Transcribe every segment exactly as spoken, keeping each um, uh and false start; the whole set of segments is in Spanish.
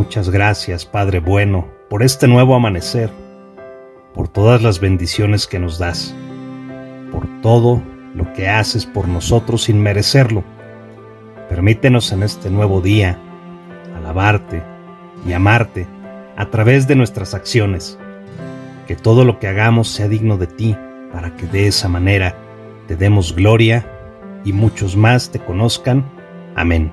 Muchas gracias, Padre bueno, por este nuevo amanecer, por todas las bendiciones que nos das, por todo lo que haces por nosotros sin merecerlo. Permítenos en este nuevo día alabarte y amarte a través de nuestras acciones. Que todo lo que hagamos sea digno de ti, para que de esa manera te demos gloria y muchos más te conozcan. Amén.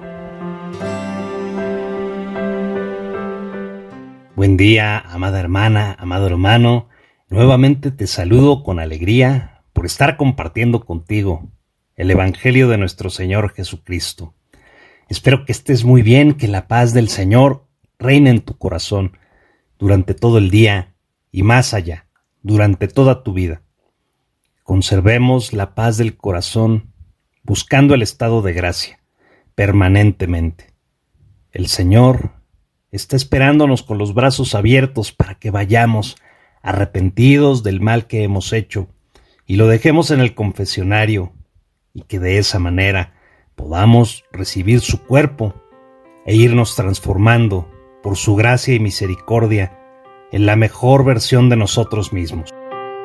Buen día, amada hermana, amado hermano. Nuevamente te saludo con alegría por estar compartiendo contigo el Evangelio de nuestro Señor Jesucristo. Espero que estés muy bien, que la paz del Señor reine en tu corazón durante todo el día y más allá, durante toda tu vida. Conservemos la paz del corazón buscando el estado de gracia permanentemente. El Señor está esperándonos con los brazos abiertos para que vayamos arrepentidos del mal que hemos hecho y lo dejemos en el confesionario, y que de esa manera podamos recibir su cuerpo e irnos transformando por su gracia y misericordia en la mejor versión de nosotros mismos.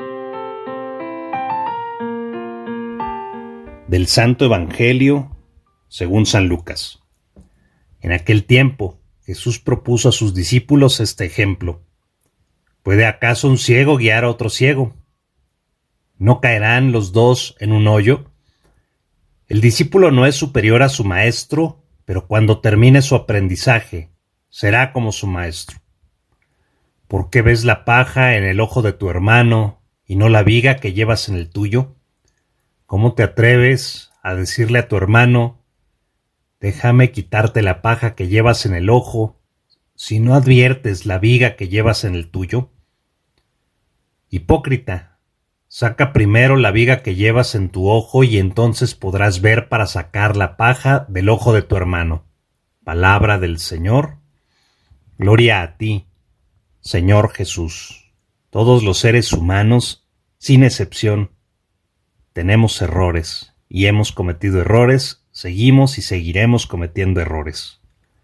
Del Santo Evangelio según San Lucas. En aquel tiempo, Jesús propuso a sus discípulos este ejemplo. ¿Puede acaso un ciego guiar a otro ciego? ¿No caerán los dos en un hoyo? El discípulo no es superior a su maestro, pero cuando termine su aprendizaje, será como su maestro. ¿Por qué ves la paja en el ojo de tu hermano y no la viga que llevas en el tuyo? ¿Cómo te atreves a decirle a tu hermano: déjame quitarte la paja que llevas en el ojo, si no adviertes la viga que llevas en el tuyo? Hipócrita, saca primero la viga que llevas en tu ojo y entonces podrás ver para sacar la paja del ojo de tu hermano. Palabra del Señor. Gloria a ti, Señor Jesús. Todos los seres humanos, sin excepción, tenemos errores y hemos cometido errores. Seguimos y seguiremos cometiendo errores.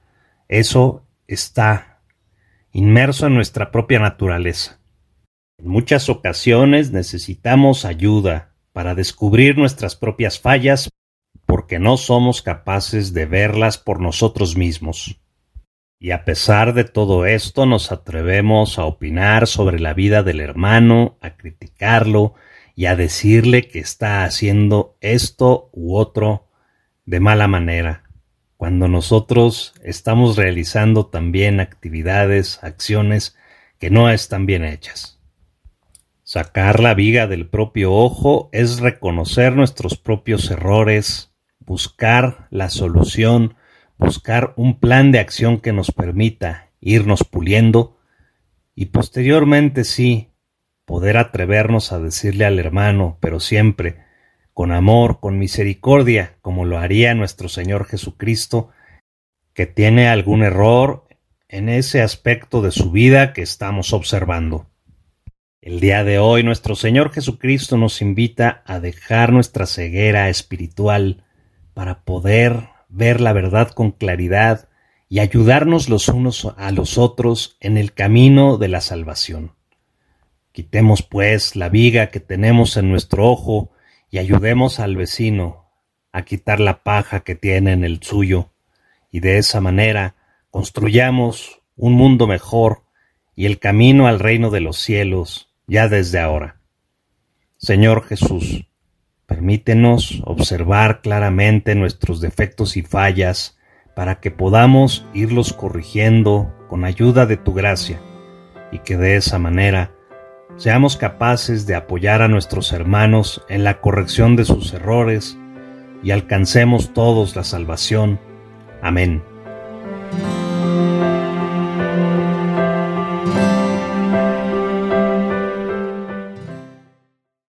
Eso está inmerso en nuestra propia naturaleza. En muchas ocasiones necesitamos ayuda para descubrir nuestras propias fallas porque no somos capaces de verlas por nosotros mismos. Y a pesar de todo esto nos atrevemos a opinar sobre la vida del hermano, a criticarlo y a decirle que está haciendo esto u otro de mala manera, cuando nosotros estamos realizando también actividades, acciones que no están bien hechas. Sacar la viga del propio ojo es reconocer nuestros propios errores, buscar la solución, buscar un plan de acción que nos permita irnos puliendo y posteriormente sí, poder atrevernos a decirle al hermano, pero siempre con amor, con misericordia, como lo haría nuestro Señor Jesucristo, que tiene algún error en ese aspecto de su vida que estamos observando. El día de hoy nuestro Señor Jesucristo nos invita a dejar nuestra ceguera espiritual para poder ver la verdad con claridad y ayudarnos los unos a los otros en el camino de la salvación. Quitemos pues la viga que tenemos en nuestro ojo y ayudemos al vecino a quitar la paja que tiene en el suyo, y de esa manera construyamos un mundo mejor y el camino al reino de los cielos ya desde ahora. Señor Jesús, permítenos observar claramente nuestros defectos y fallas para que podamos irlos corrigiendo con ayuda de tu gracia, y que de esa manera seamos capaces de apoyar a nuestros hermanos en la corrección de sus errores y alcancemos todos la salvación. Amén.